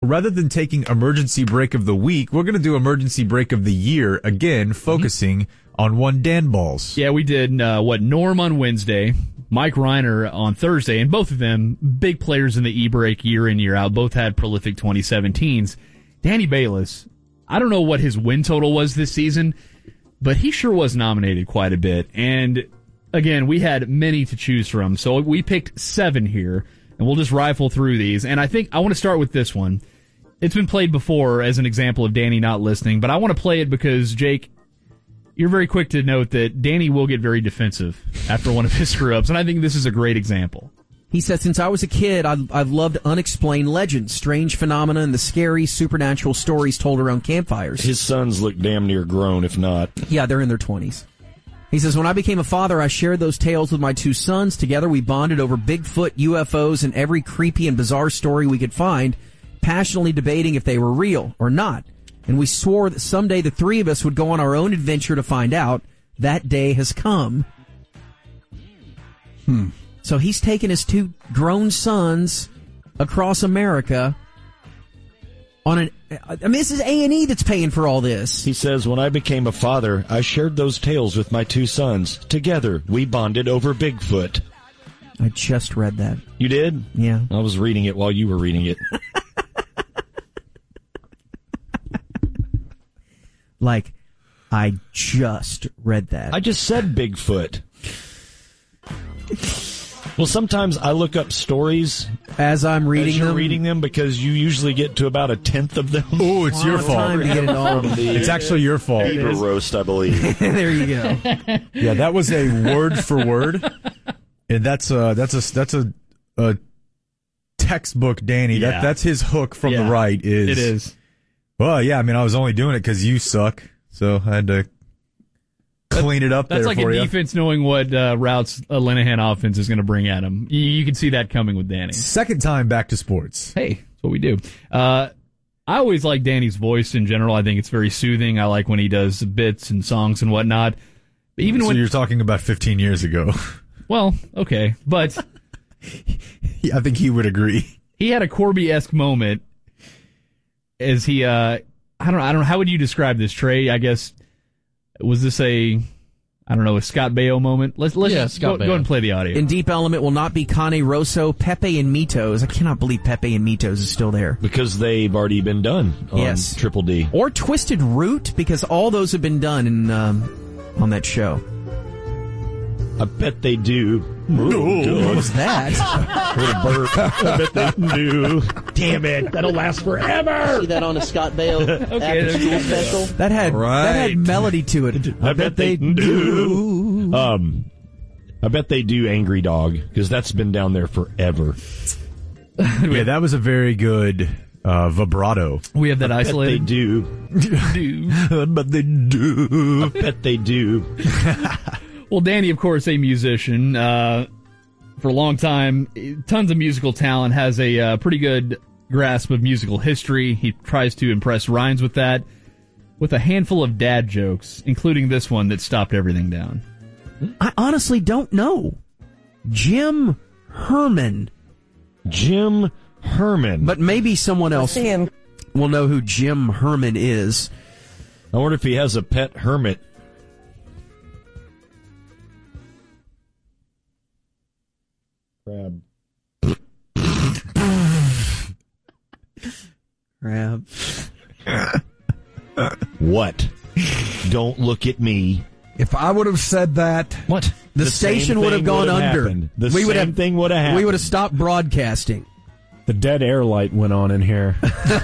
rather than taking emergency break of the week, we're going to do emergency break of the year again, focusing on one Dan Balls. Yeah, we did, Norm on Wednesday, Mike Reiner on Thursday, and both of them big players in the E-break year in, year out. Both had prolific 2017s. Danny Bayless, I don't know what his win total was this season, but he sure was nominated quite a bit. And again, we had many to choose from, so we picked 7 here, and we'll just rifle through these. And I think I want to start with this one. It's been played before as an example of Danny not listening, but I want to play it because, Jake, you're very quick to note that Danny will get very defensive after one of his screw-ups, and I think this is a great example. He says, since I was a kid, I've loved unexplained legends, strange phenomena, and the scary, supernatural stories told around campfires. His sons look damn near grown, if not. Yeah, they're in their 20s. He says, when I became a father, I shared those tales with my 2 sons. Together, we bonded over Bigfoot, UFOs, and every creepy and bizarre story we could find, passionately debating if they were real or not. And we swore that someday the 3 of us would go on our own adventure to find out. That day has come. So he's taken his 2 grown sons across America on this is A&E that's paying for all this. He says, when I became a father, I shared those tales with my 2 sons. Together, we bonded over Bigfoot. I just read that. You did? Yeah. I was reading it while you were reading it. Like, I just read that. I just said Bigfoot. Well, sometimes I look up stories as I'm reading you're them. reading them because you usually get to about 1/10 of them. Oh, it's your fault. Time to get it all. It's actually your fault. Beaver roast, I believe. There you go. Yeah, that was a word for word, and that's a textbook, Danny. Yeah. That's his hook from the right. It is. Well, yeah. I mean, I was only doing it because you suck, so I had to clean it up. That's there like for a you. defense knowing what routes a Linehan offense is going to bring at him. You can see that coming with Danny. Second time back to sports. Hey, that's what we do. I always like Danny's voice in general. I think it's very soothing. I like when he does bits and songs and whatnot. But even so when you're talking about 15 years ago. Well, okay, but I think he would agree. He had a Corby-esque moment as he I don't know, how would you describe this, Trey? I guess was this a Scott Baio moment? Let's go and play the audio. In Deep Element will not be Cane Rosso, Pepe and Mitos. I cannot believe Pepe and Mitos is still there. Because they've already been done on Triple D. Or Twisted Root, because all those have been done on that show. I bet they do. What was that? Little burp. I bet they do. Damn it. That'll last forever. See that on a Scott Baio after school special? That had melody to it. I bet they do. I bet they do Angry Dog, because that's been down there forever. Yeah, that was a very good vibrato. We have that isolated. I bet they do. I bet they do. I bet they do. Well, Danny, of course, a musician for a long time, tons of musical talent, has a pretty good grasp of musical history. He tries to impress Rhymes with that, with a handful of dad jokes, including this one that stopped everything down. I honestly don't know. Jim Herman. Jim Herman. But maybe someone else will know who Jim Herman is. I wonder if he has a pet hermit. Crab. What? Don't look at me. If I would have said that, what? The station would have gone under. Happened. The same thing would have happened. We would have stopped broadcasting. The dead air light went on in here.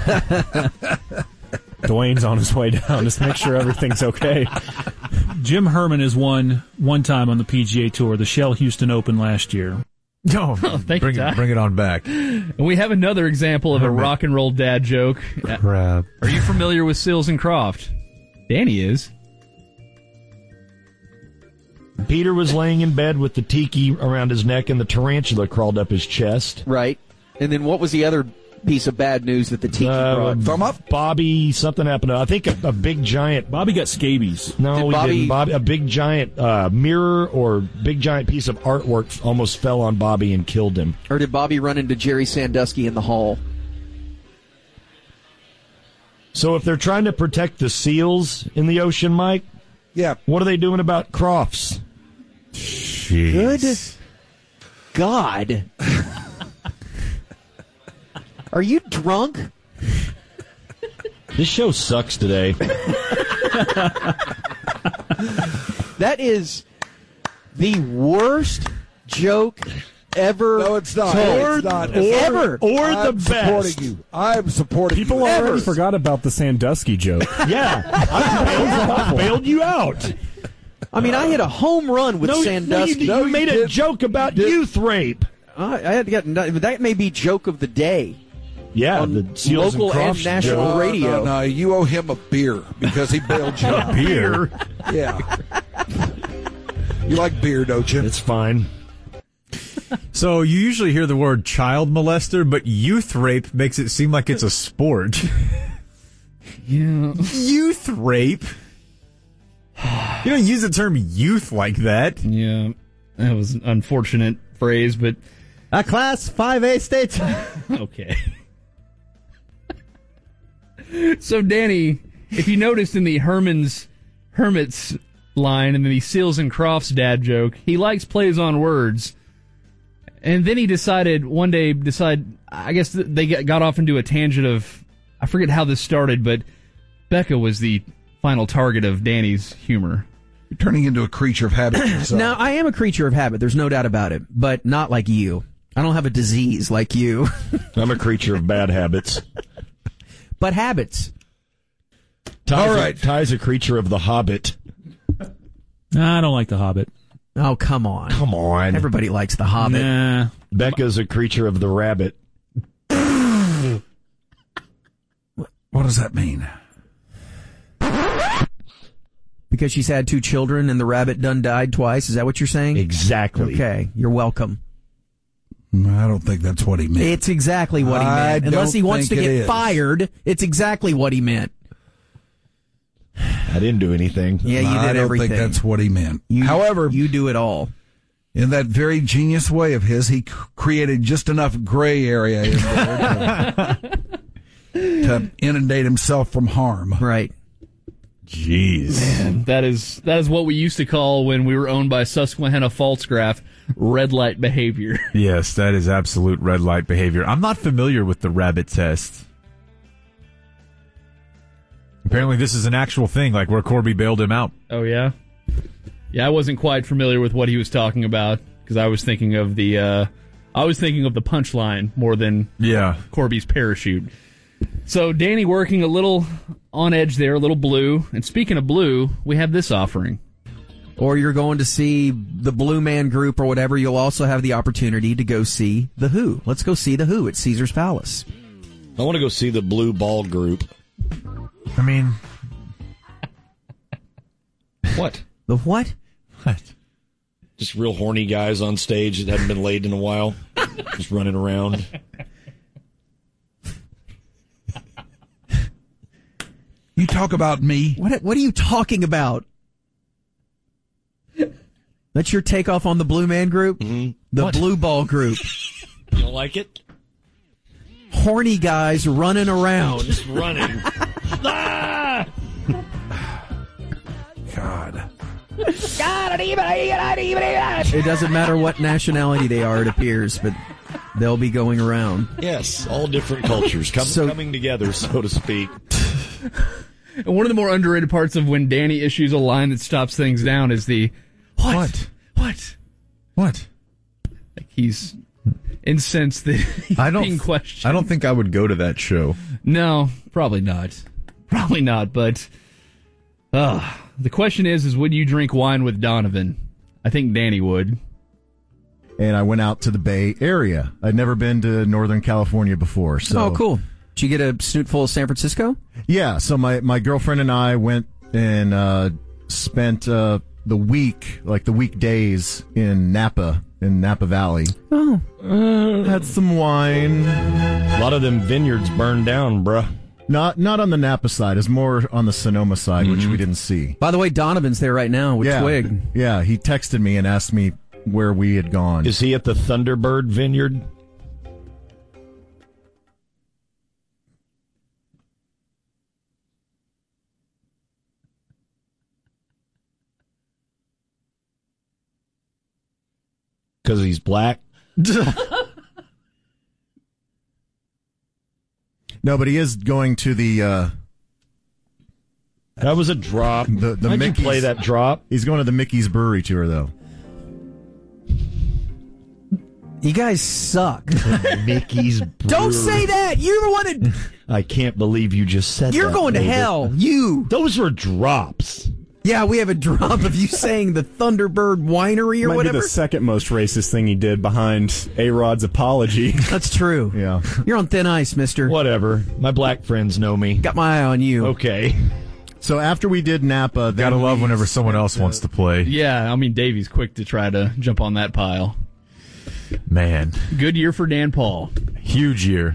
Dwayne's on his way down. Just make sure everything's okay. Jim Herman has won one time on the PGA Tour, the Shell Houston Open last year. No, thank you, Ty. Bring it on back. And we have another example of a rock and roll dad joke. Crap. Are you familiar with Sills and Croft? Danny is. Peter was laying in bed with the tiki around his neck and the tarantula crawled up his chest. Right. And then what was the other piece of bad news that the tiki brought? thumb up? Bobby, something happened. I think a big giant... Bobby got scabies. No, he didn't. Bobby, a big giant mirror or big giant piece of artwork almost fell on Bobby and killed him. Or did Bobby run into Jerry Sandusky in the hall? So if they're trying to protect the seals in the ocean, Mike, Yeah. what are they doing about crofts? Good God. Are you drunk? This show sucks today. That is the worst joke ever. No, it's not. told. It's not. Ever. Or the I'm supporting best. you. I'm supporting People you. already forgot about the Sandusky joke. Yeah. I bailed you out. I mean, I hit a home run with Sandusky. You made a joke about youth rape. I had gotten, that may be joke of the day Yeah, on the seals local and crofts national joke. radio. No, you owe him a beer because he bailed you out. Beer. Yeah. You like beer, don't you? It's fine. So you usually hear the word child molester, but youth rape makes it seem like it's a sport. Yeah. Youth rape? You don't use the term youth like that. Yeah. That was an unfortunate phrase, but A Class 5A state. okay. So, Danny, if you noticed in the Hermits line and then the Seals and Crofts dad joke, he likes plays on words. And then he one day, I guess they got off into a tangent of, I forget how this started, but Becca was the final target of Danny's humor. You're turning into a creature of habit yourself. Now, I am a creature of habit. There's no doubt about it, but not like you. I don't have a disease like you, I'm a creature of bad habits. but habits. All right. Ty's a creature of the Hobbit. Nah, I don't like The Hobbit. Oh, come on. Come on. Everybody likes The Hobbit. Nah. Becca's a creature of the rabbit. What does that mean? Because she's had 2 children and the rabbit done died twice. Is that what you're saying? Exactly. Okay, you're welcome. I don't think that's what he meant. It's exactly what he I meant. Unless he don't wants to think it get is. fired, it's exactly what he meant. I didn't do anything. Yeah, you did I don't everything. think that's what he meant. You- However, you do it all. in that very genius way of his, he created just enough gray area in there to inundate himself from harm. Right. Jeez. And that is what we used to call, when we were owned by Susquehanna Pfaltzgraff, red light behavior. Yes, that is absolute red light behavior. I'm not familiar with the rabbit test. Apparently this is an actual thing, like where Corby bailed him out. Oh, yeah? Yeah, I wasn't quite familiar with what he was talking about, because I was thinking of the punchline more than Yeah. Corby's parachute. So, Danny working a little on edge there, a little blue. And speaking of blue, we have this offering. Or you're going to see the Blue Man Group or whatever. You'll also have the opportunity to go see The Who. Let's go see The Who at Caesar's Palace. I want to go see the Blue Ball Group. I mean, What? The what? what? Just real horny guys on stage that haven't been laid in a while. Just running around. You talk about me. What are you talking about? That's your takeoff on the Blue Man Group? Mm-hmm. The Blue Ball Group. You don't like it? Horny guys running around. Just running. Ah! God. It doesn't matter what nationality they are, it appears, but they'll be going around. Yes, all different cultures coming together, so to speak. And one of the more underrated parts of when Danny issues a line that stops things down is the, what? What? Like he's incensed that he's being questioned. I don't think I would go to that show. No, probably not. Probably not, but the question is would you drink wine with Donovan? I think Danny would. And I went out to the Bay Area. I'd never been to Northern California before. So. Oh, cool. Did you get a snoot full of San Francisco? Yeah, so my girlfriend and I went and spent the weekdays in Napa Valley. Oh. Had some wine. A lot of them vineyards burned down, bruh. Not on the Napa side. It's more on the Sonoma side, which we didn't see. By the way, Donovan's there right now with Twig. Yeah, he texted me and asked me where we had gone. Is he at the Thunderbird Vineyard? because he's black. No, but he is going to the That was a drop. the Why'd you Mickey's, play that drop? He's going to the Mickey's Brewery tour, though. You guys suck. Mickey's Brewery. Don't say that. You're the one that. I can't believe you just said that. You're going to David. hell. You. Those were drops. Yeah, we have a drop of you saying the Thunderbird Winery or Might whatever. be the second most racist thing he did behind A-Rod's apology. That's true. Yeah. You're on thin ice, mister. Whatever. My black friends know me. Got my eye on you. Okay. So after we did Napa, Gotta love whenever someone else wants to play. Yeah, I mean, Davey's quick to try to jump on that pile. Man, Good year for Dan Paul. huge year.